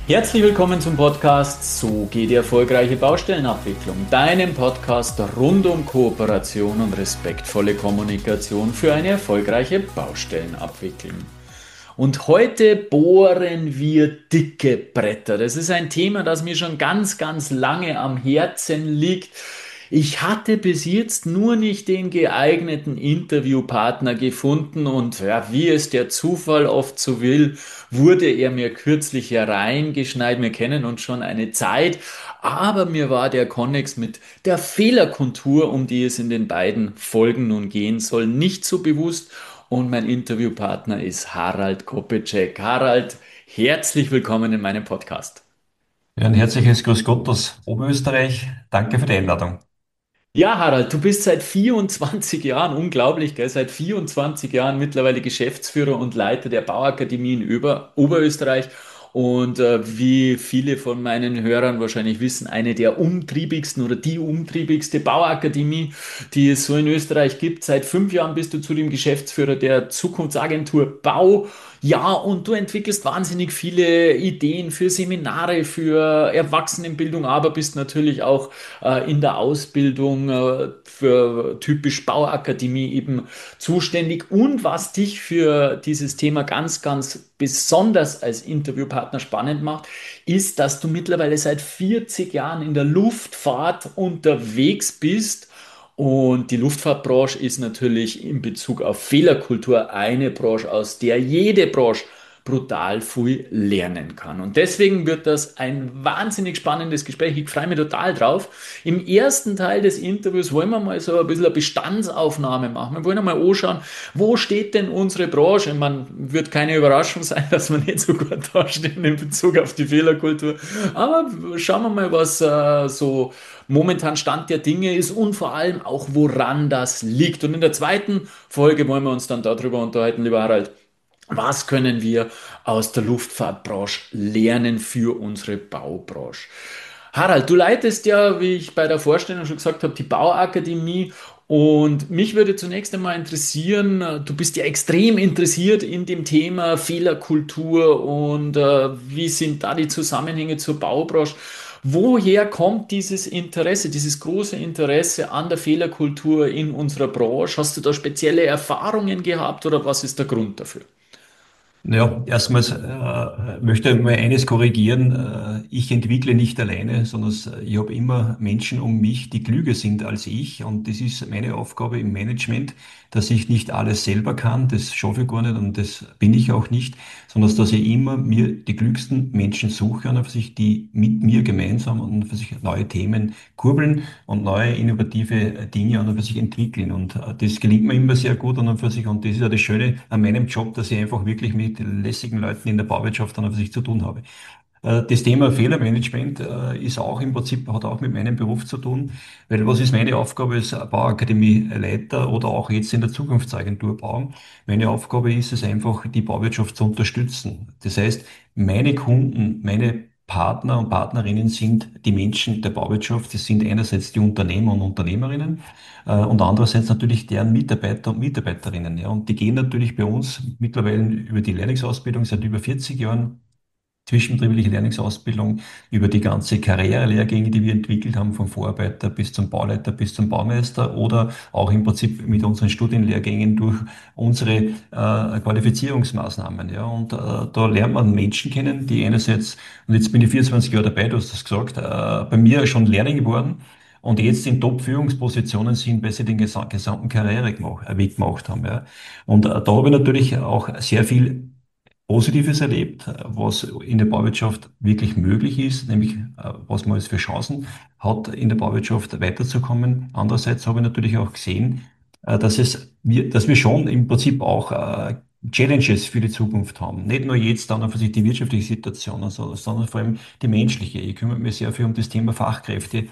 Herzlich willkommen zum Podcast So geht die erfolgreiche Baustellenabwicklung, deinem Podcast rund um Kooperation und respektvolle Kommunikation für eine erfolgreiche Baustellenabwicklung. Und heute bohren wir dicke Bretter. Das ist ein Thema, das mir schon ganz, ganz lange am Herzen liegt. Ich hatte bis jetzt nur nicht den geeigneten Interviewpartner gefunden und ja, wie es der Zufall oft so will, wurde er mir kürzlich hereingeschneit. Wir kennen uns schon eine Zeit, aber mir war der Konnex mit der Fehlerkultur, um die es in den beiden Folgen nun gehen soll, nicht so bewusst. Und mein Interviewpartner ist Harald Kopitschek. Harald, herzlich willkommen in meinem Podcast. Ja, ein herzliches Grüß Gott aus Oberösterreich. Danke für die Einladung. Ja, Harald, du bist seit 24 Jahren, unglaublich, gell, seit 24 Jahren mittlerweile Geschäftsführer und Leiter der Bauakademie in Oberösterreich. Und wie viele von meinen Hörern wahrscheinlich wissen, eine der umtriebigsten oder die umtriebigste Bauakademie, die es so in Österreich gibt. Seit 5 Jahren bist du zudem Geschäftsführer der Zukunftsagentur Bau. Ja, und du entwickelst wahnsinnig viele Ideen für Seminare, für Erwachsenenbildung, aber bist natürlich auch in der Ausbildung für typisch Bauakademie eben zuständig. Und was dich für dieses Thema ganz, ganz besonders als Interviewpartner spannend macht, ist, dass du mittlerweile seit 40 Jahren in der Luftfahrt unterwegs bist. Und die Luftfahrtbranche ist natürlich in Bezug auf Fehlerkultur eine Branche, aus der jede Branche brutal viel lernen kann. Und deswegen wird das ein wahnsinnig spannendes Gespräch. Ich freue mich total drauf. Im ersten Teil des Interviews wollen wir mal so ein bisschen eine Bestandsaufnahme machen. Wir wollen einmal anschauen, wo steht denn unsere Branche? Man wird keine Überraschung sein, dass wir nicht so gut dastehen in Bezug auf die Fehlerkultur. Aber schauen wir mal, was so momentan Stand der Dinge ist und vor allem auch, woran das liegt. Und in der zweiten Folge wollen wir uns dann darüber unterhalten, lieber Harald. Was können wir aus der Luftfahrtbranche lernen für unsere Baubranche? Harald, du leitest ja, wie ich bei der Vorstellung schon gesagt habe, die Bauakademie. Und mich würde zunächst einmal interessieren, du bist ja extrem interessiert in dem Thema Fehlerkultur und wie sind da die Zusammenhänge zur Baubranche? Woher kommt dieses Interesse, dieses große Interesse an der Fehlerkultur in unserer Branche? Hast du da spezielle Erfahrungen gehabt oder was ist der Grund dafür? Ja, erstmals möchte ich mal eines korrigieren. Ich entwickle nicht alleine, sondern ich habe immer Menschen um mich, die klüger sind als ich. Und das ist meine Aufgabe im Management, dass ich nicht alles selber kann. Das schaffe ich gar nicht und das bin ich auch nicht, sondern dass ich immer mir die klügsten Menschen suche und für sich die mit mir gemeinsam und für sich neue Themen kurbeln und neue innovative Dinge an und für sich entwickeln. Und das gelingt mir immer sehr gut an und für sich. Und das ist ja das Schöne an meinem Job, dass ich einfach wirklich mit lässigen Leuten in der Bauwirtschaft an und für sich zu tun habe. Das Thema Fehlermanagement ist auch im Prinzip, hat auch mit meinem Beruf zu tun, weil was ist meine Aufgabe als Bauakademieleiter oder auch jetzt in der Zukunftsagentur Bau? Meine Aufgabe ist es einfach, die Bauwirtschaft zu unterstützen. Das heißt, meine Kunden, meine Partner und Partnerinnen sind die Menschen der Bauwirtschaft. Das sind einerseits die Unternehmer und Unternehmerinnen und andererseits natürlich deren Mitarbeiter und Mitarbeiterinnen. Ja. Und die gehen natürlich bei uns mittlerweile über die Lehrlingsausbildung seit über 40 Jahren zwischenbetriebliche Lehrlingsausbildung über die ganze Karrierelehrgänge, die wir entwickelt haben, vom Vorarbeiter bis zum Bauleiter bis zum Baumeister oder auch im Prinzip mit unseren Studienlehrgängen durch unsere Qualifizierungsmaßnahmen. Ja. Und da lernt man Menschen kennen, die einerseits, und jetzt bin ich 24 Jahre dabei, du hast das gesagt, bei mir schon Lehrlinge waren und jetzt in Top-Führungspositionen sind, weil sie den gesamten Karriereweg gemacht haben. Ja. Und da habe ich natürlich auch sehr viel Positives erlebt, was in der Bauwirtschaft wirklich möglich ist, nämlich was man jetzt für Chancen hat, in der Bauwirtschaft weiterzukommen. Andererseits habe ich natürlich auch gesehen, dass wir schon im Prinzip auch Challenges für die Zukunft haben. Nicht nur jetzt dann für sich die wirtschaftliche Situation, sondern vor allem die menschliche. Ich kümmere mich sehr viel um das Thema Fachkräfte.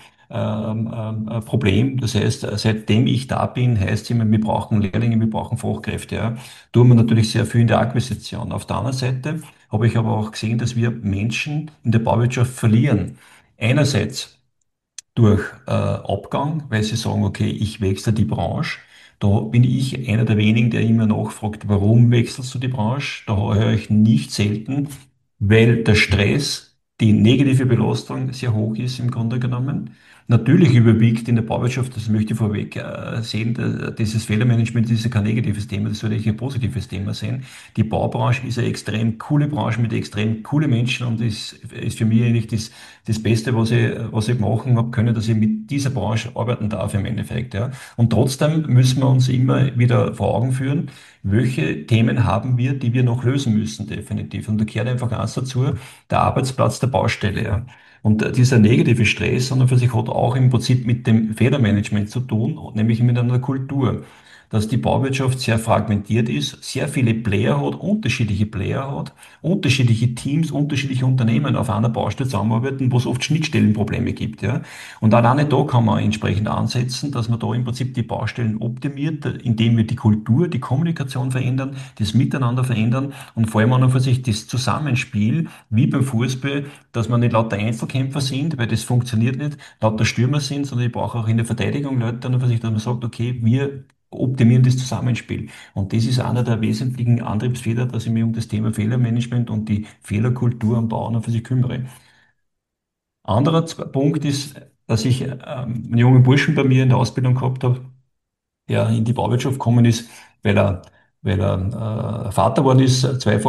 Problem. Das heißt, seitdem ich da bin, heißt es immer, wir brauchen Lehrlinge, wir brauchen Fachkräfte. Ja, tun wir natürlich sehr viel in der Akquisition. Auf der anderen Seite habe ich aber auch gesehen, dass wir Menschen in der Bauwirtschaft verlieren. Einerseits durch Abgang, weil sie sagen, okay, ich wechsle die Branche. Da bin ich einer der wenigen, der immer nachfragt, warum wechselst du die Branche? Da höre ich nicht selten, weil der Stress die negative Belastung sehr hoch ist im Grunde genommen. Natürlich überwiegt in der Bauwirtschaft, das möchte ich vorweg sehen, dieses Fehlermanagement ist ja kein negatives Thema, das sollte ich ein positives Thema sehen. Die Baubranche ist eine extrem coole Branche mit extrem coole Menschen und ist für mich eigentlich das Beste, was ich machen habe können, dass ich mit dieser Branche arbeiten darf im Endeffekt. Ja. Und trotzdem müssen wir uns immer wieder vor Augen führen, welche Themen haben wir, die wir noch lösen müssen, definitiv. Und da gehört einfach eins dazu, der Arbeitsplatz der Baustelle. Ja. Und dieser negative Stress an und für sich hat auch im Prinzip mit dem Fehlermanagement zu tun, nämlich mit einer Kultur. Dass die Bauwirtschaft sehr fragmentiert ist, sehr viele Player hat, unterschiedliche Player hat, unterschiedliche Teams, unterschiedliche Unternehmen auf einer Baustelle zusammenarbeiten, wo es oft Schnittstellenprobleme gibt. Ja. Und alleine da kann man entsprechend ansetzen, dass man da im Prinzip die Baustellen optimiert, indem wir die Kultur, die Kommunikation verändern, das Miteinander verändern und vor allem an und für sich das Zusammenspiel, wie beim Fußball, dass man nicht lauter Einzelkämpfer sind, weil das funktioniert nicht, lauter Stürmer sind, sondern ich brauche auch in der Verteidigung Leute, an und für sich, dass man sagt, okay, wir optimieren das Zusammenspiel. Und das ist einer der wesentlichen Antriebsfeder, dass ich mich um das Thema Fehlermanagement und die Fehlerkultur am Bau an und für sich kümmere. Anderer Punkt ist, dass ich einen jungen Burschen bei mir in der Ausbildung gehabt habe, der in die Bauwirtschaft gekommen ist, weil er, weil er Vater geworden ist,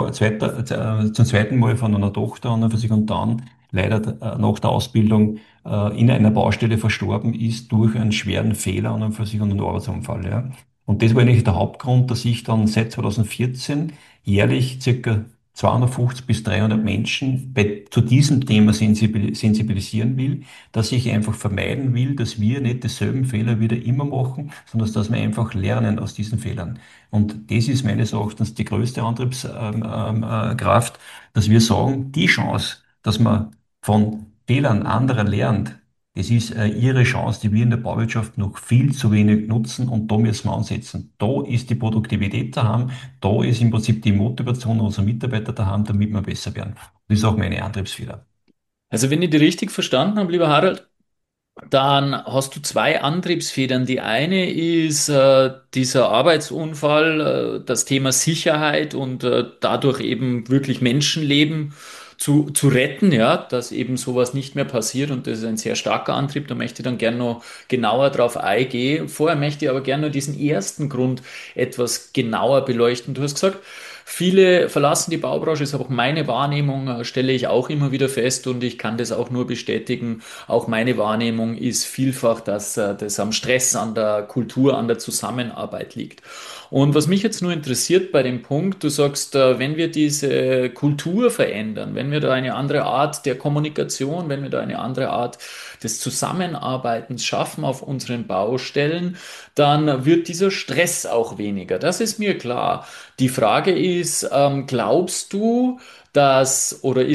zum zweiten Mal von einer Tochter und für sich und dann leider nach der Ausbildung in einer Baustelle verstorben ist durch einen schweren Fehler und für sich und einen Arbeitsunfall. Ja. Und das war eigentlich der Hauptgrund, dass ich dann seit 2014 jährlich circa 250 bis 300 Menschen zu diesem Thema sensibilisieren will, dass ich einfach vermeiden will, dass wir nicht dieselben Fehler wieder immer machen, sondern dass wir einfach lernen aus diesen Fehlern. Und das ist meines Erachtens die größte Antriebskraft, dass wir sagen, die Chance, dass man von Fehlern anderer lernt, das ist ihre Chance, die wir in der Bauwirtschaft noch viel zu wenig nutzen und da müssen wir ansetzen. Da ist die Produktivität daheim, da ist im Prinzip die Motivation unserer Mitarbeiter daheim, damit wir besser werden. Das ist auch meine Antriebsfeder. Also wenn ich dich richtig verstanden habe, lieber Harald, dann hast du zwei Antriebsfedern. Die eine ist dieser Arbeitsunfall, das Thema Sicherheit und dadurch eben wirklich Menschenleben zu retten, ja, dass eben sowas nicht mehr passiert und das ist ein sehr starker Antrieb. Da möchte ich dann gerne noch genauer drauf eingehen. Vorher möchte ich aber gerne noch diesen ersten Grund etwas genauer beleuchten. Du hast gesagt, viele verlassen die Baubranche, ist aber auch meine Wahrnehmung, stelle ich auch immer wieder fest und ich kann das auch nur bestätigen. Auch meine Wahrnehmung ist vielfach, dass das am Stress, an der Kultur, an der Zusammenarbeit liegt. Und was mich jetzt nur interessiert bei dem Punkt, du sagst, wenn wir diese Kultur verändern, wenn wir da eine andere Art der Kommunikation, wenn wir da eine andere Art des Zusammenarbeitens schaffen auf unseren Baustellen, dann wird dieser Stress auch weniger. Das ist mir klar. Die Frage ist, glaubst du, oder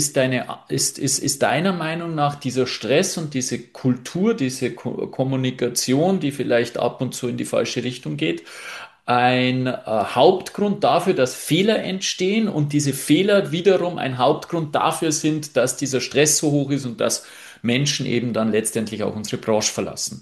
ist deiner Meinung nach dieser Stress und diese Kultur, diese Kommunikation, die vielleicht ab und zu in die falsche Richtung geht, ein Hauptgrund dafür, dass Fehler entstehen und diese Fehler wiederum ein Hauptgrund dafür sind, dass dieser Stress so hoch ist und dass Menschen eben dann letztendlich auch unsere Branche verlassen?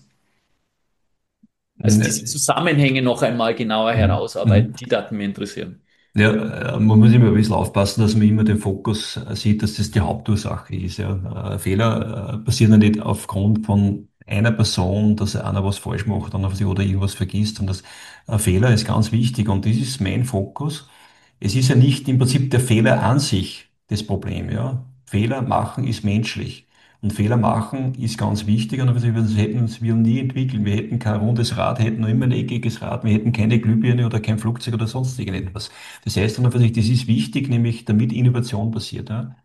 Also diese Ne, Zusammenhänge noch einmal genauer herausarbeiten, mhm. die daten mir interessieren. Ja, man muss immer ein bisschen aufpassen, dass man immer den Fokus sieht, dass das die Hauptursache ist. Ja. Fehler passieren ja nicht aufgrund von einer Person, dass einer was falsch macht oder irgendwas vergisst. Und das Fehler ist ganz wichtig und das ist mein Fokus. Es ist ja nicht im Prinzip der Fehler an sich das Problem. Ja. Fehler machen ist menschlich. Und Fehler machen ist ganz wichtig. Und sonst hätten uns wir nie entwickeln. Wir hätten kein rundes Rad, hätten nur immer ein eckiges Rad. Wir hätten keine Glühbirne oder kein Flugzeug oder sonst irgendetwas. Das heißt dann für sich, das ist wichtig, nämlich damit Innovation passiert. Ja.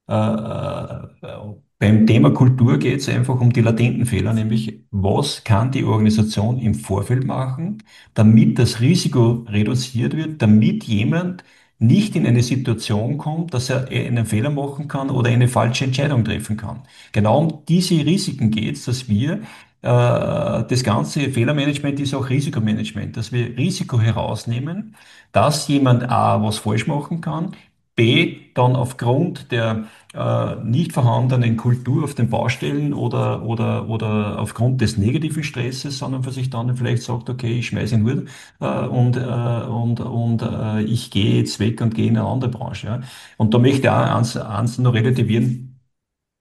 Beim Thema Kultur geht es einfach um die latenten Fehler, nämlich was kann die Organisation im Vorfeld machen, damit das Risiko reduziert wird, damit jemand nicht in eine Situation kommt, dass er einen Fehler machen kann oder eine falsche Entscheidung treffen kann. Genau um diese Risiken geht es, dass wir das ganze Fehlermanagement ist auch Risikomanagement, dass wir Risiko herausnehmen, dass jemand A was falsch machen kann, B dann aufgrund der nicht vorhandenen Kultur auf den Baustellen oder aufgrund des negativen Stresses, sondern für sich dann vielleicht sagt, okay, ich schmeiße ihn Hut und ich gehe jetzt weg und gehe in eine andere Branche. Ja. Und da möchte ich auch eins noch relativieren.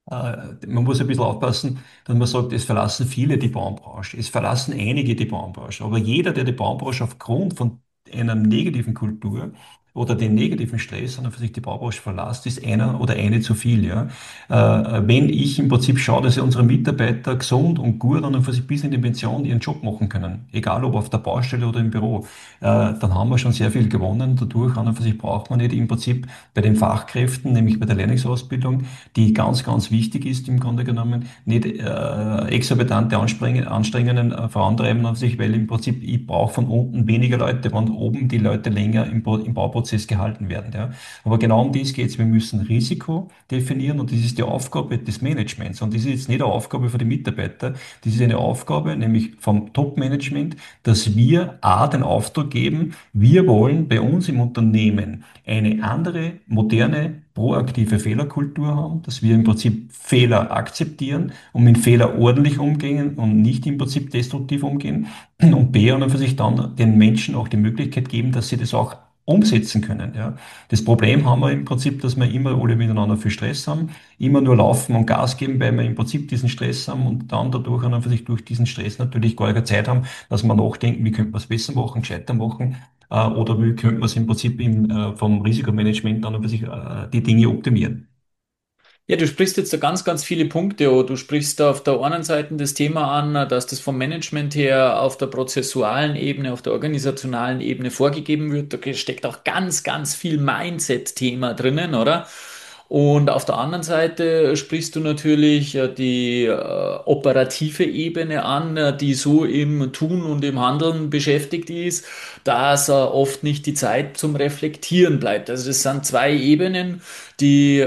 Man muss ein bisschen aufpassen, dass man sagt, es verlassen viele die Baumbranche, es verlassen einige die Baumbranche. Aber jeder, der die Baumbranche aufgrund von einer negativen Kultur oder den negativen Stress an und für sich die Baubranche verlässt, ist einer oder eine zu viel. Ja? Wenn ich im Prinzip schaue, dass unsere Mitarbeiter gesund und gut an und für sich bis in die Pension ihren Job machen können, egal ob auf der Baustelle oder im Büro, dann haben wir schon sehr viel gewonnen. Dadurch an und für sich braucht man nicht im Prinzip bei den Fachkräften, nämlich bei der Lehrlingsausbildung, die ganz, ganz wichtig ist im Grunde genommen, nicht exorbitante Anstrengungen vorantreiben an sich, weil im Prinzip ich brauche von unten weniger Leute, wenn oben die Leute länger im Bauprozess gehalten werden. Ja. Aber genau um das geht es. Wir müssen Risiko definieren und das ist die Aufgabe des Managements. Und das ist jetzt nicht eine Aufgabe für die Mitarbeiter, das ist eine Aufgabe, nämlich vom Top-Management, dass wir A, den Auftrag geben, wir wollen bei uns im Unternehmen eine andere, moderne, proaktive Fehlerkultur haben, dass wir im Prinzip Fehler akzeptieren und mit Fehler ordentlich umgehen und nicht im Prinzip destruktiv umgehen. Und B, und für sich dann den Menschen auch die Möglichkeit geben, dass sie das auch umsetzen können. Ja. Das Problem haben wir im Prinzip, dass wir immer alle miteinander viel Stress haben, immer nur laufen und Gas geben, weil wir im Prinzip diesen Stress haben und dann dadurch an und für sich durch diesen Stress natürlich gar keine Zeit haben, dass wir nachdenken, wie könnte man es besser machen, gescheiter machen, oder wie könnte man es im Prinzip vom Risikomanagement dann für sich die Dinge optimieren? Ja, du sprichst jetzt da ganz, ganz viele Punkte an. Du sprichst da auf der einen Seite das Thema an, dass das vom Management her auf der prozessualen Ebene, auf der organisationalen Ebene vorgegeben wird. Da steckt auch ganz, ganz viel Mindset-Thema drinnen, oder? Und auf der anderen Seite sprichst du natürlich die operative Ebene an, die so im Tun und im Handeln beschäftigt ist, dass oft nicht die Zeit zum Reflektieren bleibt. Also das sind zwei Ebenen, die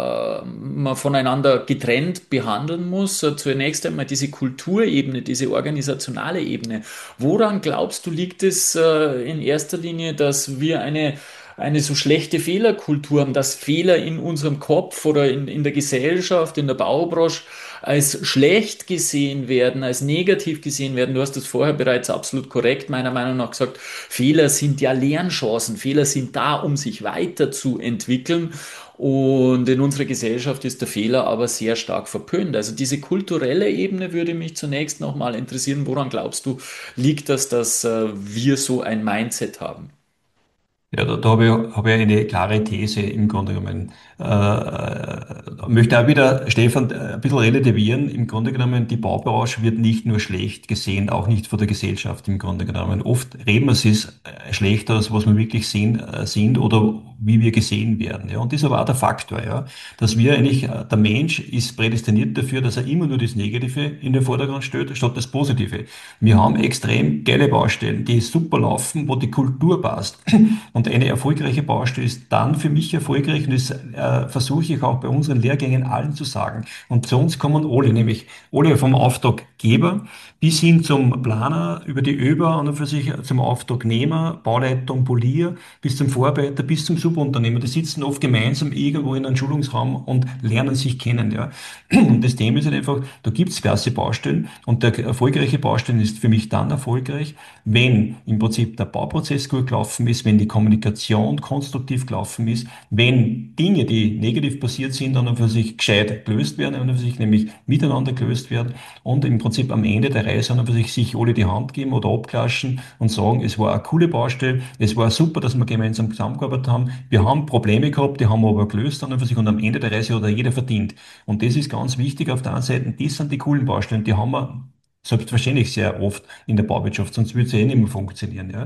man voneinander getrennt behandeln muss. Zunächst einmal diese Kulturebene, diese organisationale Ebene. Woran glaubst du, liegt es in erster Linie, dass wir eine so schlechte Fehlerkultur haben, dass Fehler in unserem Kopf oder in der Gesellschaft, in der Baubranche als schlecht gesehen werden, als negativ gesehen werden? Du hast das vorher bereits absolut korrekt meiner Meinung nach gesagt. Fehler sind ja Lernchancen. Fehler sind da, um sich weiterzuentwickeln. Und in unserer Gesellschaft ist der Fehler aber sehr stark verpönt. Also diese kulturelle Ebene würde mich zunächst nochmal interessieren. Woran glaubst du, liegt das, dass wir so ein Mindset haben? Ja, da habe ich eine klare These im Grunde genommen. Möchte auch wieder, Stefan, ein bisschen relativieren. Im Grunde genommen, die Baubranche wird nicht nur schlecht gesehen, auch nicht von der Gesellschaft im Grunde genommen. Oft reden wir es schlechter, als was wir wirklich sind oder wie wir gesehen werden. Ja. Und das ist aber auch der Faktor, ja, dass wir eigentlich, der Mensch ist prädestiniert dafür, dass er immer nur das Negative in den Vordergrund stellt, statt das Positive. Wir haben extrem geile Baustellen, die super laufen, wo die Kultur passt. Und eine erfolgreiche Baustelle ist dann für mich erfolgreich, und das versuche ich auch bei unseren Lehrgängen allen zu sagen. Und zu uns kommen alle, nämlich alle vom Auftraggeber bis hin zum Planer, über die ÖBA und für sich zum Auftragnehmer, Bauleitung, Polier, bis zum Vorarbeiter, bis zum Subunternehmer. Die sitzen oft gemeinsam irgendwo in einem Schulungsraum und lernen sich kennen. Ja. Und das Thema ist halt einfach, da gibt es klasse Baustellen und der erfolgreiche Baustellen ist für mich dann erfolgreich, wenn im Prinzip der Bauprozess gut gelaufen ist, wenn die Kommunikation konstruktiv gelaufen ist, wenn Dinge, die negativ passiert sind, dann für sich gescheit gelöst werden, dann für sich nämlich miteinander gelöst werden und im Prinzip am Ende der Reise dann für sich alle die Hand geben oder abklatschen und sagen, es war eine coole Baustelle, es war super, dass wir gemeinsam zusammengearbeitet haben, wir haben Probleme gehabt, die haben wir aber gelöst dann für sich und am Ende der Reise hat jeder verdient. Und das ist ganz wichtig auf der einen Seite, das sind die coolen Baustellen, die haben wir selbstverständlich sehr oft in der Bauwirtschaft, sonst würde es ja eh nicht mehr funktionieren. Ja.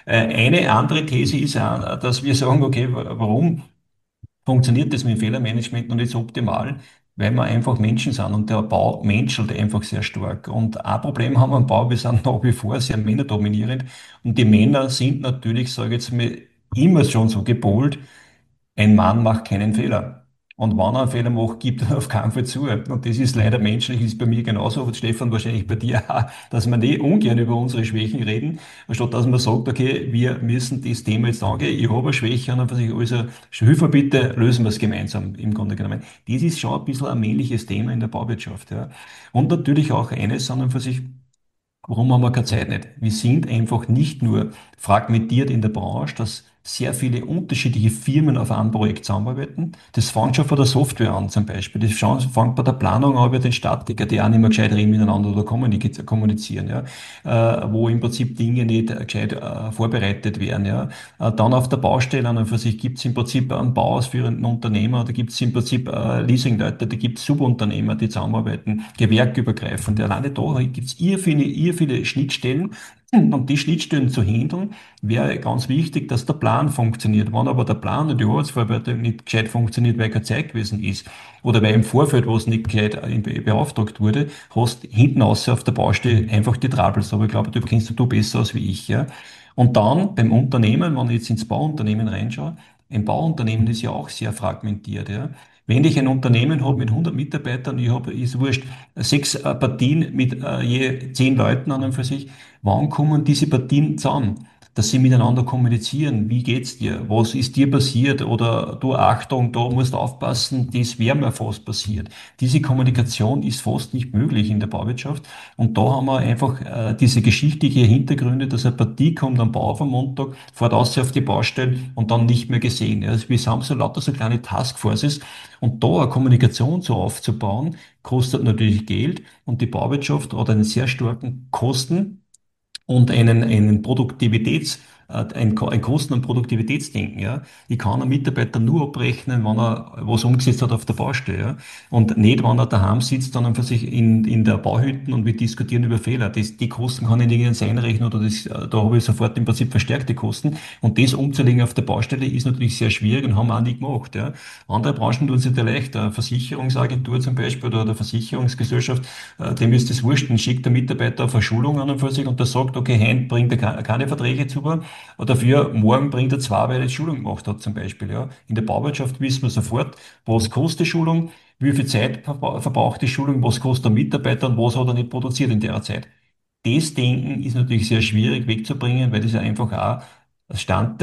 Eine andere These ist auch, dass wir sagen, okay, warum funktioniert das mit dem Fehlermanagement noch nicht so optimal? Weil wir einfach Menschen sind und der Bau menschelt einfach sehr stark. Und ein Problem haben wir am Bau, wir sind nach wie vor sehr männerdominierend und die Männer sind natürlich, sage ich jetzt mal, immer schon so gepolt, ein Mann macht keinen Fehler. Und wenn er einen Fehler macht, gibt er auf keinen Fall zu. Und das ist leider menschlich, ist bei mir genauso, und Stefan, wahrscheinlich bei dir auch, dass wir nicht ungern über unsere Schwächen reden, anstatt dass man sagt, okay, wir müssen das Thema jetzt angehen, ich habe eine Schwäche, und dann versuche ich, also, Hilfe bitte, lösen wir es gemeinsam, im Grunde genommen. Das ist schon ein bisschen ein männliches Thema in der Bauwirtschaft, ja. Und natürlich auch eines, sondern für sich, warum haben wir keine Zeit nicht? Wir sind einfach nicht nur fragmentiert in der Branche, dass sehr viele unterschiedliche Firmen auf einem Projekt zusammenarbeiten. Das fängt schon von der Software an zum Beispiel. Fängt bei der Planung an über den Statiker, die auch nicht mehr gescheit reden miteinander oder kommunizieren, ja. Wo im Prinzip Dinge nicht gescheit vorbereitet werden, ja. Dann auf der Baustelle an und für sich gibt es im Prinzip einen bauausführenden Unternehmer, da gibt es im Prinzip Leasingleute, da gibt es Subunternehmer, die zusammenarbeiten, gewerkübergreifend. Alleine da gibt es irr viele Schnittstellen. Und die Schnittstellen zu handeln, wäre ganz wichtig, dass der Plan funktioniert. Wenn aber der Plan und die Arbeitsvorbereitung nicht gescheit funktioniert, weil keine Zeit gewesen ist oder weil im Vorfeld was nicht gescheit beauftragt wurde, hast hinten raus auf der Baustelle einfach die Troubles. Aber ich glaube, du kennst du besser aus wie ich, ja. Und dann beim Unternehmen, wenn ich jetzt ins Bauunternehmen reinschaue, ein Bauunternehmen ist ja auch sehr fragmentiert, ja. Wenn ich ein Unternehmen habe mit 100 Mitarbeitern, ich habe, ist wurscht, 6 Partien mit je 10 Leuten an und für sich, wann kommen diese Partien zusammen? Dass sie miteinander kommunizieren. Wie geht's dir? Was ist dir passiert? Oder du, Achtung, da musst du aufpassen, das wäre mir fast passiert. Diese Kommunikation ist fast nicht möglich in der Bauwirtschaft. Und da haben wir einfach diese geschichtliche Hintergründe, dass eine Partie kommt am Bau am Montag, fährt aus auf die Baustelle und dann nicht mehr gesehen. Also wir haben so lauter so kleine Taskforces. Und da eine Kommunikation so aufzubauen, kostet natürlich Geld. Und die Bauwirtschaft hat einen sehr starken Kosten und einen ein Kosten- und Produktivitätsdenken, ja. Ich kann einen Mitarbeiter nur abrechnen, wenn er was umgesetzt hat auf der Baustelle, ja. Und nicht, wenn er daheim sitzt, sondern für sich in der Bauhütte und wir diskutieren über Fehler. Die Kosten kann ich nirgends einrechnen oder da habe ich sofort im Prinzip verstärkte Kosten. Und das umzulegen auf der Baustelle ist natürlich sehr schwierig und haben wir auch nie gemacht, ja. Andere Branchen tun sich da leicht. Eine Versicherungsagentur zum Beispiel oder eine Versicherungsgesellschaft, dem ist das wurscht, dann schickt der Mitarbeiter auf eine Schulung an und für sich und der sagt, okay, heute bringt er keine Verträge zu, und dafür morgen bringt er zwei, weil er die Schulung gemacht hat zum Beispiel. Ja. In der Bauwirtschaft wissen wir sofort, was kostet die Schulung, wie viel Zeit verbraucht die Schulung, was kostet der Mitarbeiter und was hat er nicht produziert in der Zeit. Das Denken ist natürlich sehr schwierig wegzubringen, weil das ja einfach auch Stand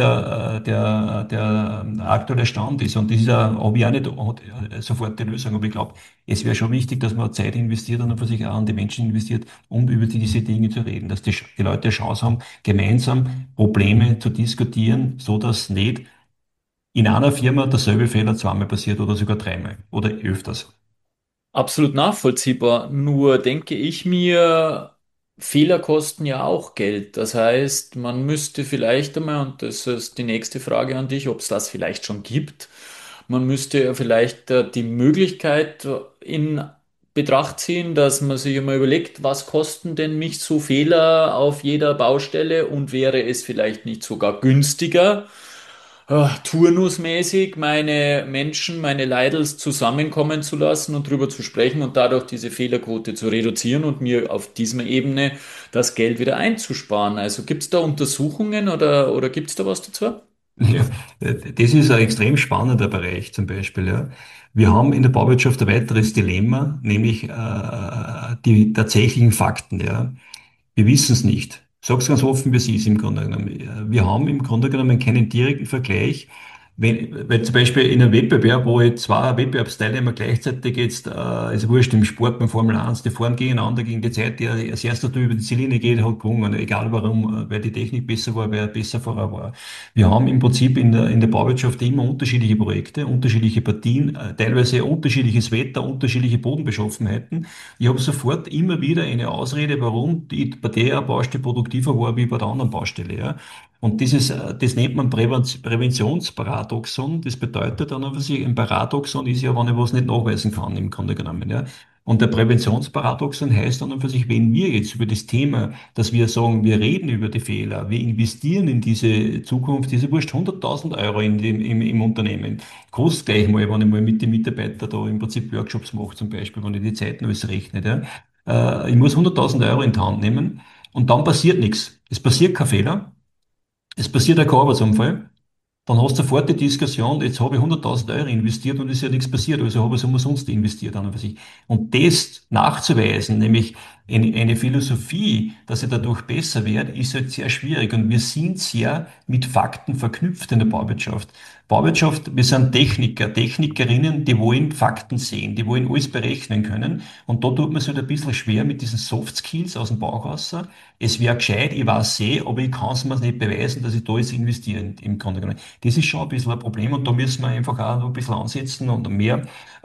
der aktuelle Stand ist. Und das ist ja, habe ich auch nicht sofort die Lösung. Aber ich glaube, es wäre schon wichtig, dass man Zeit investiert und für sich auch an die Menschen investiert, um über diese Dinge zu reden, dass die Leute eine Chance haben, gemeinsam Probleme zu diskutieren, so dass nicht in einer Firma derselbe Fehler zweimal passiert oder sogar dreimal oder öfters. Absolut nachvollziehbar. Nur denke ich mir, Fehler kosten ja auch Geld. Das heißt, man müsste vielleicht einmal, und das ist die nächste Frage an dich, ob es das vielleicht schon gibt, man müsste ja vielleicht die Möglichkeit in Betracht ziehen, dass man sich immer überlegt, was kosten denn mich so Fehler auf jeder Baustelle und wäre es vielleicht nicht sogar günstiger? Turnusmäßig meine Menschen, meine Leidels zusammenkommen zu lassen und drüber zu sprechen und dadurch diese Fehlerquote zu reduzieren und mir auf dieser Ebene das Geld wieder einzusparen. Also gibt es da Untersuchungen oder gibt es da was dazu? Ja, das ist ein extrem spannender Bereich zum Beispiel. Ja. Wir haben in der Bauwirtschaft ein weiteres Dilemma, nämlich die tatsächlichen Fakten. Ja. Wir wissen es nicht. Sag's ganz offen, wie es ist im Grunde genommen. Wir haben im Grunde genommen keinen direkten Vergleich. Weil zum Beispiel in einem Wettbewerb, wo jetzt zwei Wettbewerbsteilnehmer gleichzeitig jetzt, ist wurscht im Sport beim Formel 1, die fahren gegeneinander gegen die Zeit, der als erster über die Ziellinie geht, hat gewonnen. Egal warum, weil die Technik besser war, weil er besser Fahrer war. Wir haben im Prinzip in der Bauwirtschaft immer unterschiedliche Projekte, unterschiedliche Partien, teilweise unterschiedliches Wetter, unterschiedliche Bodenbeschaffenheiten. Ich habe sofort immer wieder eine Ausrede, warum die bei der Baustelle produktiver war wie bei der anderen Baustelle. Ja. Und das nennt man Präventionsparadoxon. Das bedeutet dann, was ich, ein Paradoxon ist ja, wenn ich was nicht nachweisen kann, im Grunde genommen. Ja. Und der Präventionsparadoxon heißt dann für sich, wenn wir jetzt über das Thema, dass wir sagen, wir reden über die Fehler, wir investieren in diese Zukunft, diese wurscht 100.000 Euro im Unternehmen, kostet gleich mal, wenn ich mal mit den Mitarbeitern da im Prinzip Workshops mache, zum Beispiel, wenn ich die Zeiten alles rechne. Ja. Ich muss 100.000 Euro in die Hand nehmen und dann passiert nichts. Es passiert kein Fehler. Es passiert ein Arbeitsunfall, dann hast du sofort die Diskussion, jetzt habe ich 100.000 Euro investiert und es ist ja nichts passiert, also habe ich es umsonst investiert an und für sich. Und das nachzuweisen, nämlich eine Philosophie, dass er dadurch besser wird, ist halt sehr schwierig. Und wir sind sehr mit Fakten verknüpft in der Bauwirtschaft. Bauwirtschaft, wir sind Techniker, Technikerinnen, die wollen Fakten sehen, die wollen alles berechnen können. Und da tut man sich halt ein bisschen schwer mit diesen Soft Skills aus dem Bauch raus. Es wäre gescheit, ich weiß eh, aber ich kann es mir nicht beweisen, dass ich da jetzt investiere im Grunde genommen. Das ist schon ein bisschen ein Problem und da müssen wir einfach auch noch ein bisschen ansetzen und mehr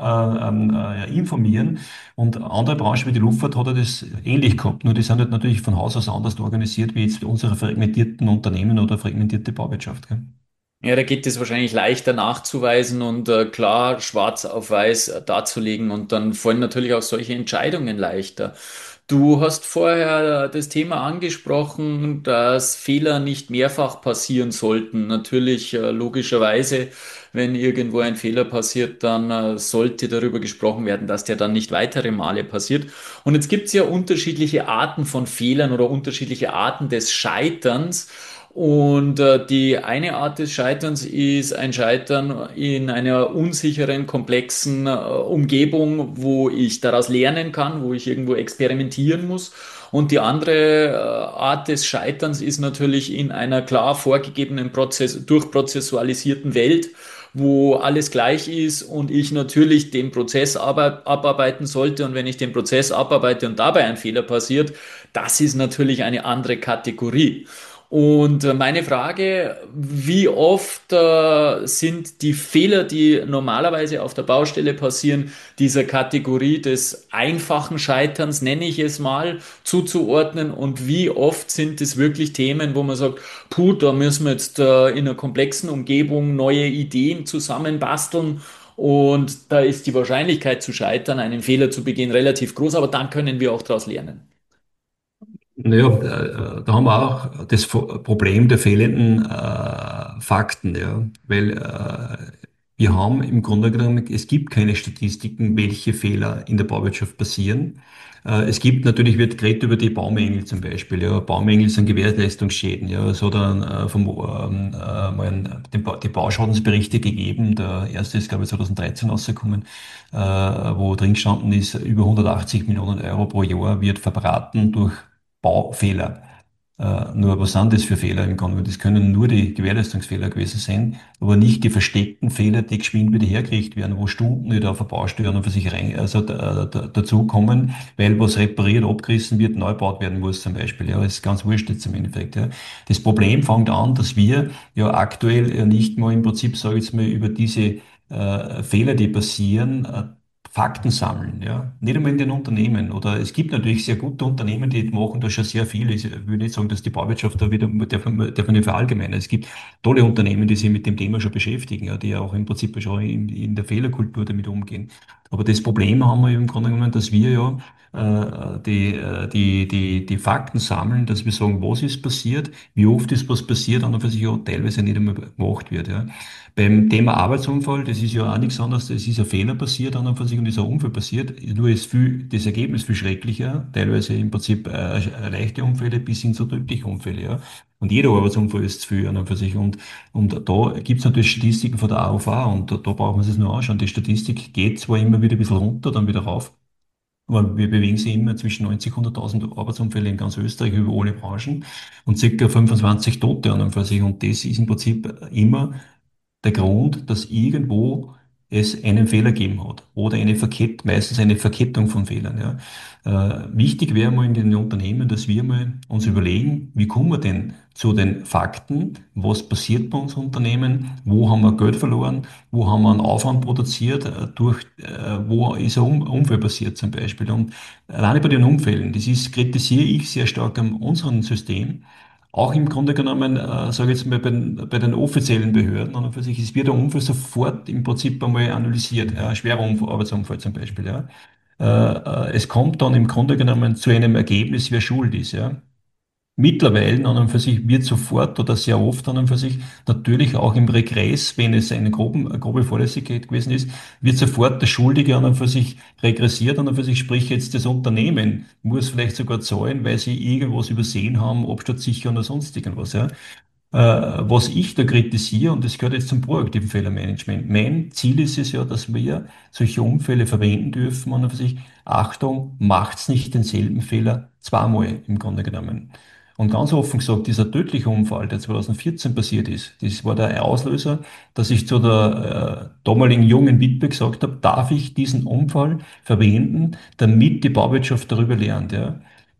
informieren. Und andere Branchen wie die Luftfahrt hat ja das ähnlich gehabt. Nur die sind halt natürlich von Haus aus anders organisiert wie jetzt unsere fragmentierten Unternehmen oder fragmentierte Bauwirtschaft. Gell? Ja, da geht es wahrscheinlich leichter nachzuweisen und klar schwarz auf weiß darzulegen und dann fallen natürlich auch solche Entscheidungen leichter. Du hast vorher das Thema angesprochen, dass Fehler nicht mehrfach passieren sollten. Natürlich, logischerweise, wenn irgendwo ein Fehler passiert, dann sollte darüber gesprochen werden, dass der dann nicht weitere Male passiert. Und jetzt gibt es ja unterschiedliche Arten von Fehlern oder unterschiedliche Arten des Scheiterns. Und die eine Art des Scheiterns ist ein Scheitern in einer unsicheren, komplexen Umgebung, wo ich daraus lernen kann, wo ich irgendwo experimentieren muss. Und die andere Art des Scheiterns ist natürlich in einer klar vorgegebenen durchprozessualisierten Welt, wo alles gleich ist und ich natürlich den Prozess abarbeiten sollte. Und wenn ich den Prozess abarbeite und dabei ein Fehler passiert, das ist natürlich eine andere Kategorie. Und meine Frage, wie oft sind die Fehler, die normalerweise auf der Baustelle passieren, dieser Kategorie des einfachen Scheiterns, nenne ich es mal, zuzuordnen? Und wie oft sind es wirklich Themen, wo man sagt, puh, da müssen wir jetzt in einer komplexen Umgebung neue Ideen zusammenbasteln und da ist die Wahrscheinlichkeit zu scheitern, einen Fehler zu begehen, relativ groß, aber dann können wir auch daraus lernen. Naja, da haben wir auch das Problem der fehlenden Fakten, ja, weil wir haben im Grunde genommen, es gibt keine Statistiken, welche Fehler in der Bauwirtschaft passieren. Es gibt natürlich, wird geredet über die Baumängel zum Beispiel, ja, Baumängel sind Gewährleistungsschäden, ja, es hat dann mal die Bauschadensberichte gegeben, der erste ist, glaube ich, 2013 rausgekommen, wo drin gestanden ist, über 180 Millionen Euro pro Jahr wird verbraten durch Baufehler. Nur was sind das für Fehler im Grunde? Das können nur die Gewährleistungsfehler gewesen sein, aber nicht die versteckten Fehler, die geschwind wieder hergerichtet werden, wo Stunden wieder auf der Baustelle und für sich rein, also dazukommen, weil was repariert, abgerissen wird, neu gebaut werden muss zum Beispiel. Ja, das ist ganz wurscht jetzt im Endeffekt. Ja. Das Problem fängt an, dass wir ja aktuell ja nicht mal im Prinzip, sage ich jetzt mal, über diese Fehler, die passieren, Fakten sammeln, ja. Nicht einmal in den Unternehmen. Oder es gibt natürlich sehr gute Unternehmen, die machen da schon sehr viel. Ich will nicht sagen, dass die Bauwirtschaft da wieder, darf man nicht verallgemeinern. Es gibt tolle Unternehmen, die sich mit dem Thema schon beschäftigen, ja, die ja auch im Prinzip schon in der Fehlerkultur damit umgehen. Aber das Problem haben wir im Grunde genommen, dass wir ja die Fakten sammeln, dass wir sagen, was ist passiert, wie oft ist was passiert, und für sich auch teilweise nicht einmal gemacht wird. Ja. Beim Thema Arbeitsunfall, das ist ja auch nichts anderes, es ist ein Fehler passiert, an und für sich und ist ein Unfall passiert, nur ist viel, das Ergebnis viel schrecklicher, teilweise im Prinzip leichte Unfälle bis hin zu tödliche Unfälle. Ja. Und jeder Arbeitsunfall ist zu viel an und für sich. Und da gibt es natürlich Statistiken von der AOV und da braucht man sich nur anschauen. Die Statistik geht zwar immer wieder ein bisschen runter, dann wieder rauf. Aber wir bewegen sich immer zwischen 90 und 100.000 Arbeitsunfälle in ganz Österreich über alle Branchen und circa 25 Tote an und für sich. Und das ist im Prinzip immer der Grund, dass irgendwo es einen Fehler gegeben hat oder meistens eine Verkettung von Fehlern. Ja. Wichtig wäre mal in den Unternehmen, dass wir mal uns überlegen, wie kommen wir denn zu den Fakten, was passiert bei uns Unternehmen, wo haben wir Geld verloren, wo haben wir einen Aufwand produziert, wo ist ein Unfall passiert zum Beispiel. Und alleine bei den Unfällen, kritisiere ich sehr stark an unserem System, auch im Grunde genommen, sage ich jetzt mal, bei den offiziellen Behörden, und für sich, es wird der Unfall sofort im Prinzip einmal analysiert, ja, ein schwerer Arbeitsunfall zum Beispiel, ja. Es kommt dann im Grunde genommen zu einem Ergebnis, wer schuld ist, ja. Mittlerweile an und für sich wird sofort oder sehr oft an und für sich natürlich auch im Regress, wenn es eine grobe Fahrlässigkeit gewesen ist, wird sofort der Schuldige an und für sich regressiert an und für sich, sprich jetzt das Unternehmen muss vielleicht sogar zahlen, weil sie irgendwas übersehen haben, Absturzsicher oder sonst irgendwas, ja. Was ich da kritisiere, und das gehört jetzt zum proaktiven Fehlermanagement. Mein Ziel ist es ja, dass wir solche Unfälle verwenden dürfen und für sich, Achtung, macht's nicht denselben Fehler zweimal im Grunde genommen. Und ganz offen gesagt, dieser tödliche Unfall, der 2014 passiert ist, das war der Auslöser, dass ich zu der damaligen jungen Witwe gesagt habe, darf ich diesen Unfall verwenden, damit die Bauwirtschaft darüber lernt, ja.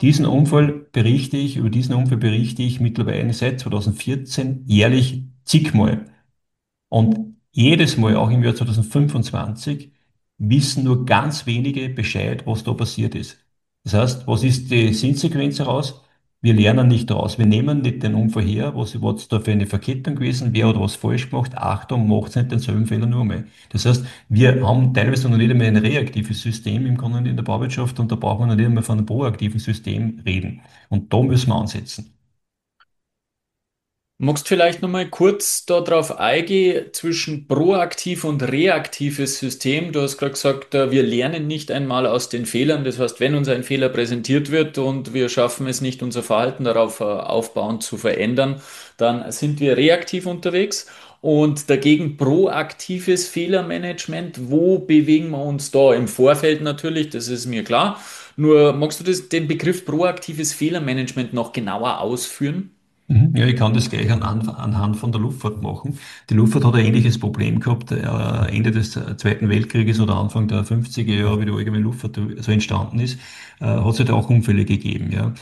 Über diesen Unfall berichte ich mittlerweile seit 2014 jährlich zigmal. Und jedes Mal, auch im Jahr 2025, wissen nur ganz wenige Bescheid, was da passiert ist. Das heißt, was ist die Sinnsequenz heraus? Wir lernen nicht daraus. Wir nehmen nicht den Unfall her, was da für eine Verkettung gewesen, wer hat was falsch gemacht. Achtung, macht nicht denselben Fehler nur mehr. Das heißt, wir haben teilweise noch nicht einmal ein reaktives System im Grunde in der Bauwirtschaft und da brauchen wir noch nicht einmal von einem proaktiven System reden. Und da müssen wir ansetzen. Magst vielleicht nochmal kurz darauf eingehen, zwischen proaktiv und reaktives System? Du hast gerade gesagt, wir lernen nicht einmal aus den Fehlern. Das heißt, wenn uns ein Fehler präsentiert wird und wir schaffen es nicht, unser Verhalten darauf aufbauend zu verändern, dann sind wir reaktiv unterwegs. Und dagegen proaktives Fehlermanagement, wo bewegen wir uns da? Im Vorfeld natürlich, das ist mir klar. Nur magst du den Begriff proaktives Fehlermanagement noch genauer ausführen? Mhm. Ja, ich kann das gleich anhand von der Luftfahrt machen. Die Luftfahrt hat ein ähnliches Problem gehabt, Ende des Zweiten Weltkrieges oder Anfang der 50er Jahre, wie die allgemeine Luftfahrt so entstanden ist, hat es halt auch Unfälle gegeben. Ja.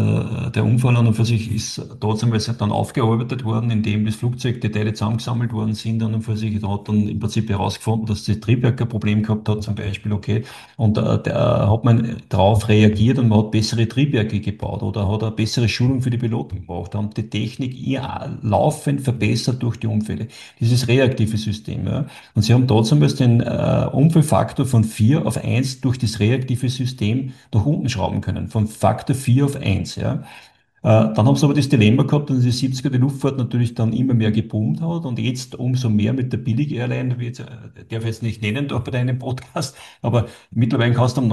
Der Unfall an und für sich ist damals dann aufgearbeitet worden, indem das Flugzeug die Teile zusammengesammelt worden sind. An und für sich da hat dann im Prinzip herausgefunden, dass das Triebwerk ein Problem gehabt hat, zum Beispiel, okay. Und da hat man darauf reagiert und man hat bessere Triebwerke gebaut oder hat eine bessere Schulung für die Piloten gemacht, haben die Technik laufend verbessert durch die Unfälle. Dieses reaktive System. Ja. Und sie haben damals den Unfallfaktor von 4 auf 1 durch das reaktive System nach unten schrauben können. Von Faktor 4 auf 1. Ja. Dann haben sie aber das Dilemma gehabt, dass in den 70er die Luftfahrt natürlich dann immer mehr geboomt hat und jetzt umso mehr mit der Billig-Airline, darf ich jetzt nicht nennen da bei deinem Podcast, aber mittlerweile kannst du um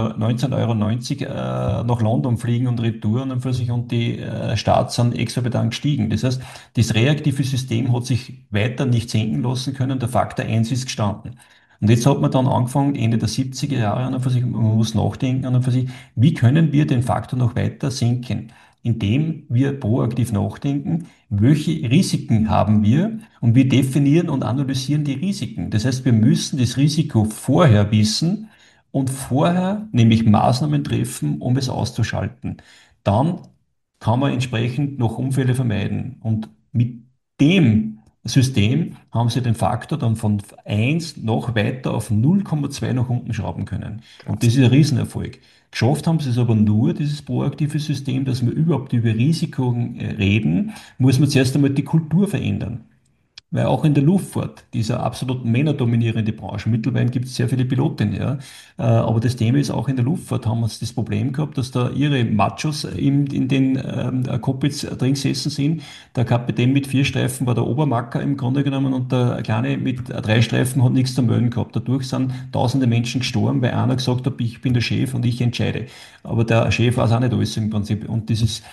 19,90 € nach London fliegen und Retour und, für sich und die Starts sind exorbitant gestiegen. Das heißt, das reaktive System hat sich weiter nicht senken lassen können, der Faktor 1 ist gestanden. Und jetzt hat man dann angefangen, Ende der 70er Jahre an und für sich, man muss nachdenken an und für sich, wie können wir den Faktor noch weiter senken? Indem wir proaktiv nachdenken, welche Risiken haben wir und wir definieren und analysieren die Risiken. Das heißt, wir müssen das Risiko vorher wissen und vorher nämlich Maßnahmen treffen, um es auszuschalten. Dann kann man entsprechend noch Unfälle vermeiden. Und mit dem System haben sie den Faktor dann von 1 noch weiter auf 0,2 nach unten schrauben können. Und das Krass. ist ein Riesenerfolg. Geschafft haben sie es aber nur, dieses proaktive System, dass wir überhaupt über Risiken reden, muss man zuerst einmal die Kultur verändern. Weil auch in der Luftfahrt, dieser absolut männerdominierende Branche, mittlerweile gibt es sehr viele Piloten, ja. Aber das Thema ist, auch in der Luftfahrt haben wir das Problem gehabt, dass da ihre Machos in den Cockpits drin gesessen sind. Der Kapitän mit 4 Streifen war der Obermacker im Grunde genommen und der Kleine mit 3 Streifen hat nichts zu melden gehabt. Dadurch sind tausende Menschen gestorben, weil einer gesagt hat, ich bin der Chef und ich entscheide. Aber der Chef weiß auch nicht alles im Prinzip. Und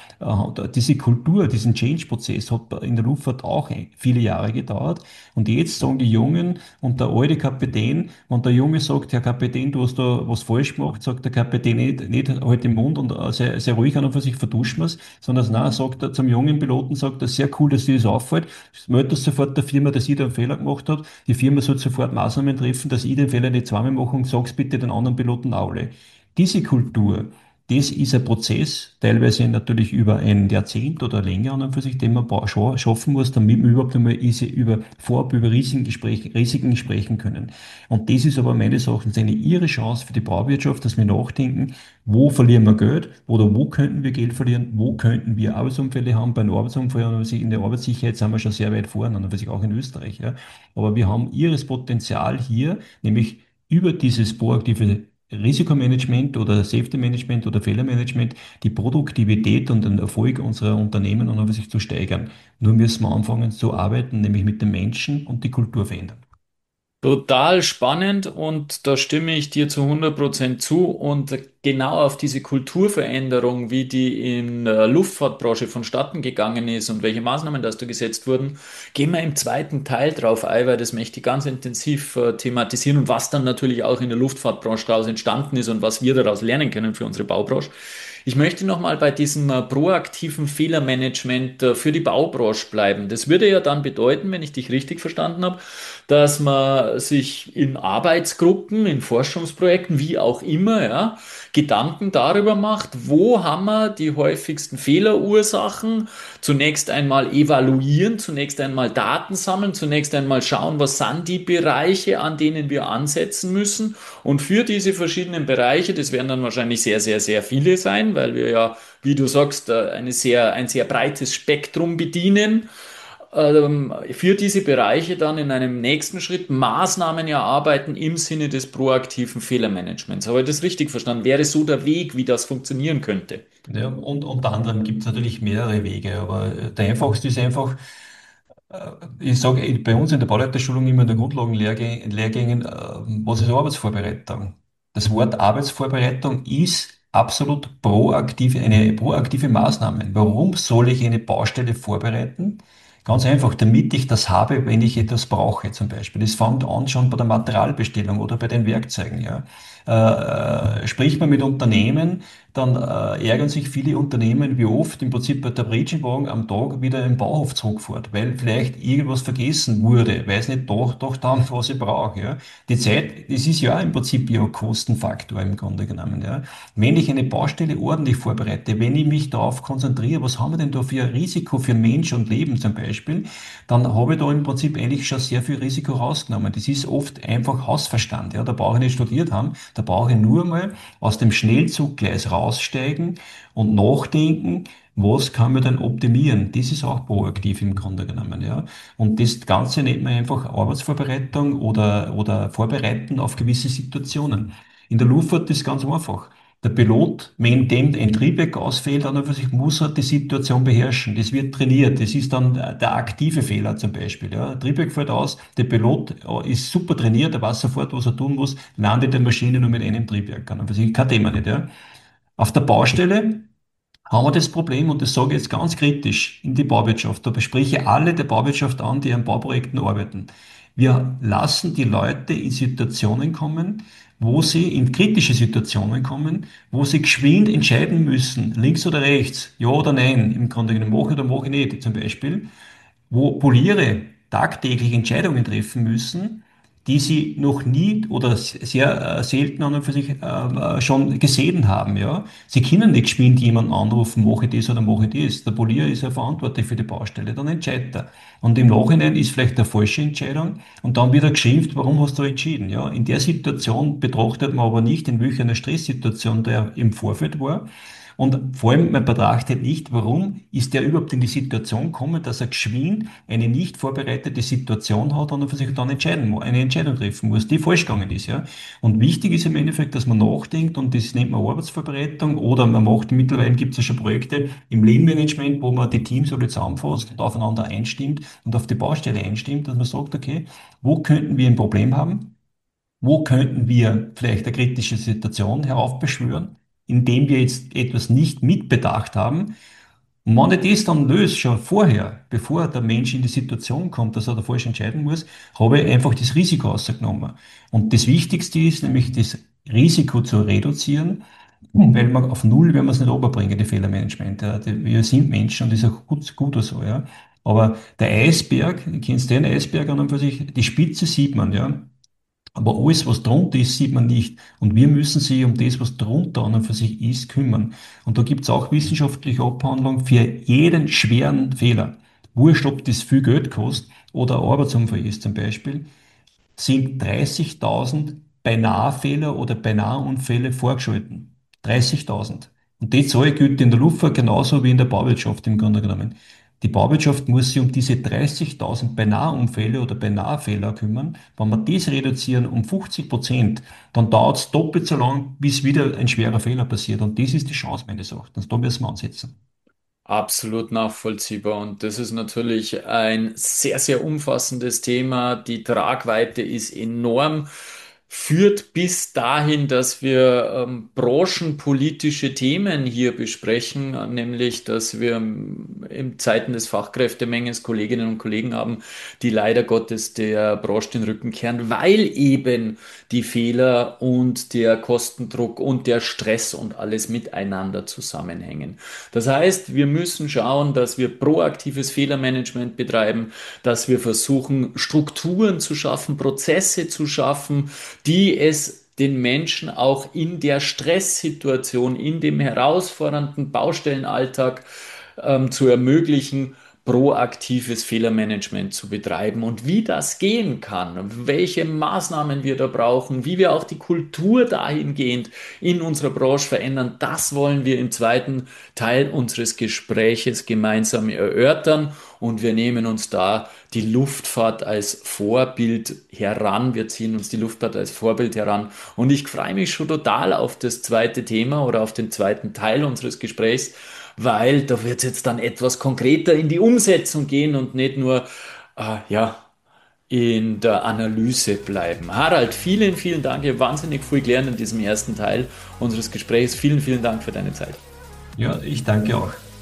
diese Kultur, diesen Change-Prozess hat in der Luftfahrt auch viele Jahre gedauert. Und jetzt sagen die Jungen und der alte Kapitän, wenn der Junge sagt, Herr Kapitän, du hast da was falsch gemacht, sagt der Kapitän nicht halt den Mund und sehr, sehr ruhig an und für sich vertuschen wir es, sondern nein, sagt er zum jungen Piloten, sagt er, sehr cool, dass dir das auffällt, meldet das sofort der Firma, dass ich da einen Fehler gemacht habe. Die Firma soll sofort Maßnahmen treffen, dass ich den Fehler nicht zweimal mache und sag's bitte den anderen Piloten auch alle. Diese Kultur, das ist ein Prozess, teilweise natürlich über ein Jahrzehnt oder länger, an und für sich, den man schaffen muss, damit wir überhaupt einmal vorab über Risiken sprechen können. Und das ist aber meines Erachtens eine ihre Chance für die Bauwirtschaft, dass wir nachdenken, wo verlieren wir Geld oder wo könnten wir Geld verlieren, wo könnten wir Arbeitsunfälle haben. Bei einem Arbeitsunfall an und für sich in der Arbeitssicherheit sind wir schon sehr weit vorne, an und für sich auch in Österreich. Ja. Aber wir haben ihres Potenzial hier, nämlich über dieses proaktive Risikomanagement oder Safety Management oder Fehlermanagement, die Produktivität und den Erfolg unserer Unternehmen und sich zu steigern. Nur müssen wir anfangen zu arbeiten, nämlich mit den Menschen und die Kultur verändern. Total spannend und da stimme ich dir zu 100% zu und genau auf diese Kulturveränderung, wie die in der Luftfahrtbranche vonstatten gegangen ist und welche Maßnahmen da gesetzt wurden, gehen wir im zweiten Teil drauf ein, weil das möchte ich ganz intensiv thematisieren und was dann natürlich auch in der Luftfahrtbranche daraus entstanden ist und was wir daraus lernen können für unsere Baubranche. Ich möchte nochmal bei diesem proaktiven Fehlermanagement für die Baubranche bleiben. Das würde ja dann bedeuten, wenn ich dich richtig verstanden habe, dass man sich in Arbeitsgruppen, in Forschungsprojekten, wie auch immer, ja, Gedanken darüber macht, wo haben wir die häufigsten Fehlerursachen, zunächst einmal evaluieren, zunächst einmal Daten sammeln, zunächst einmal schauen, was sind die Bereiche, an denen wir ansetzen müssen. Und für diese verschiedenen Bereiche, das werden dann wahrscheinlich sehr, sehr, sehr viele sein, weil wir ja, wie du sagst, ein sehr breites Spektrum bedienen, für diese Bereiche dann in einem nächsten Schritt Maßnahmen erarbeiten im Sinne des proaktiven Fehlermanagements. Habe ich das richtig verstanden? Wäre so der Weg, wie das funktionieren könnte? Ja, und unter anderem gibt es natürlich mehrere Wege, aber der einfachste ist einfach, ich sage bei uns in der Bauleiterschulung immer in den Grundlagenlehrgängen, was ist Arbeitsvorbereitung? Das Wort Arbeitsvorbereitung ist absolut eine proaktive Maßnahme. Warum soll ich eine Baustelle vorbereiten? Ganz einfach, damit ich das habe, wenn ich etwas brauche, zum Beispiel. Das fängt an schon bei der Materialbestellung oder bei den Werkzeugen, ja. Spricht man mit Unternehmen, dann ärgern sich viele Unternehmen, wie oft im Prinzip der Bretschenwagen am Tag wieder im Bauhof zurückfährt, weil vielleicht irgendwas vergessen wurde, weil es nicht doch da haben, was ich brauche. Ja. Die Zeit, das ist ja im Prinzip ja ein Kostenfaktor im Grunde genommen. Ja. Wenn ich eine Baustelle ordentlich vorbereite, wenn ich mich darauf konzentriere, was haben wir denn da für ein Risiko für Mensch und Leben zum Beispiel, dann habe ich da im Prinzip eigentlich schon sehr viel Risiko rausgenommen. Das ist oft einfach Hausverstand. Ja. Da brauche ich nicht studiert haben, da brauche ich nur mal aus dem Schnellzuggleis raussteigen und nachdenken, was kann man denn optimieren? Das ist auch proaktiv im Grunde genommen, ja. Und das Ganze nennt man einfach Arbeitsvorbereitung oder Vorbereiten auf gewisse Situationen. In der Luftfahrt ist es ganz einfach. Der Pilot, wenn dem ein Triebwerk ausfällt, dann für sich muss er die Situation beherrschen. Das wird trainiert. Das ist dann der aktive Fehler zum Beispiel. Ja. Der Triebwerk fällt aus, der Pilot ist super trainiert, er weiß sofort, was er tun muss, landet die Maschine nur mit einem Triebwerk an. Also kein Thema nicht. Ja. Auf der Baustelle haben wir das Problem, und das sage ich jetzt ganz kritisch in die Bauwirtschaft, da bespreche ich alle der Bauwirtschaft an, die an Bauprojekten arbeiten. Wir lassen die Leute in Situationen kommen, wo sie in kritische Situationen kommen, wo sie geschwind entscheiden müssen, links oder rechts, ja oder nein, im Grunde genommen mache oder mache ich nicht, zum Beispiel wo Poliere tagtäglich Entscheidungen treffen müssen, die sie noch nie oder sehr selten an und für sich schon gesehen haben. Ja? Sie können nicht geschwind jemanden anrufen, mache ich das oder mache ich das. Der Polier ist ja verantwortlich für die Baustelle, dann entscheidet er. Und im Nachhinein ist vielleicht eine falsche Entscheidung und dann wird er geschimpft, warum hast du entschieden? Ja? In der Situation betrachtet man aber nicht, in welcher eine Stresssituation der im Vorfeld war. Und vor allem, man betrachtet nicht, warum ist der überhaupt in die Situation gekommen, dass er geschwind eine nicht vorbereitete Situation hat und für sich dann eine Entscheidung treffen muss, die falsch gegangen ist, ja. Und wichtig ist im Endeffekt, dass man nachdenkt und das nennt man Arbeitsvorbereitung oder man macht, mittlerweile gibt es ja schon Projekte im Lean-Management, wo man die Teams alle zusammenfasst und aufeinander einstimmt und auf die Baustelle einstimmt, dass man sagt, okay, wo könnten wir ein Problem haben? Wo könnten wir vielleicht eine kritische Situation heraufbeschwören, indem wir jetzt etwas nicht mitbedacht haben? Und wenn ich das dann löse, schon vorher, bevor der Mensch in die Situation kommt, dass er da falsch entscheiden muss, habe ich einfach das Risiko rausgenommen. Und das Wichtigste ist nämlich, das Risiko zu reduzieren, weil man auf Null werden wir es nicht runterbringen, die Fehlermanagement. Ja. Wir sind Menschen und das ist auch gut so, ja. Aber der Eisberg, kennst du den Eisberg an und für sich, die Spitze sieht man, ja. Aber alles, was drunter ist, sieht man nicht. Und wir müssen sich um das, was drunter an und für sich ist, kümmern. Und da gibt es auch wissenschaftliche Abhandlungen für jeden schweren Fehler. Wurscht, ob das viel Geld kostet oder ein Arbeitsunfall ist zum Beispiel, sind 30.000 Beinahe-Fehler oder Beinahe-Unfälle vorgeschalten. 30.000. Und die Zahl gilt in der Luftfahrt genauso wie in der Bauwirtschaft im Grunde genommen. Die Bauwirtschaft muss sich um diese 30.000 Beinahe-Unfälle oder Beinahe-Fehler kümmern. Wenn wir das reduzieren um 50%, dann dauert es doppelt so lang, bis wieder ein schwerer Fehler passiert. Und das ist die Chance meines Erachtens. Da müssen wir ansetzen. Absolut nachvollziehbar. Und das ist natürlich ein sehr, sehr umfassendes Thema. Die Tragweite ist enorm. führt bis dahin, dass wir branchenpolitische Themen hier besprechen, nämlich dass wir in Zeiten des Fachkräftemangels Kolleginnen und Kollegen haben, die leider Gottes der Branche den Rücken kehren, weil eben die Fehler und der Kostendruck und der Stress und alles miteinander zusammenhängen. Das heißt, wir müssen schauen, dass wir proaktives Fehlermanagement betreiben, dass wir versuchen, Strukturen zu schaffen, Prozesse zu schaffen, die es den Menschen auch in der Stresssituation, in dem herausfordernden Baustellenalltag zu ermöglichen, proaktives Fehlermanagement zu betreiben. Und wie das gehen kann, welche Maßnahmen wir da brauchen, wie wir auch die Kultur dahingehend in unserer Branche verändern, das wollen wir im zweiten Teil unseres Gespräches gemeinsam erörtern. Und wir nehmen uns da die Luftfahrt als Vorbild heran. Wir ziehen uns die Luftfahrt als Vorbild heran. Und ich freue mich schon total auf das zweite Thema oder auf den zweiten Teil unseres Gesprächs, weil da wird es jetzt dann etwas konkreter in die Umsetzung gehen und nicht nur, ja, in der Analyse bleiben. Harald, vielen, vielen Dank. Ich habe wahnsinnig viel gelernt in diesem ersten Teil unseres Gesprächs. Vielen, vielen Dank für deine Zeit. Ja, ich danke auch.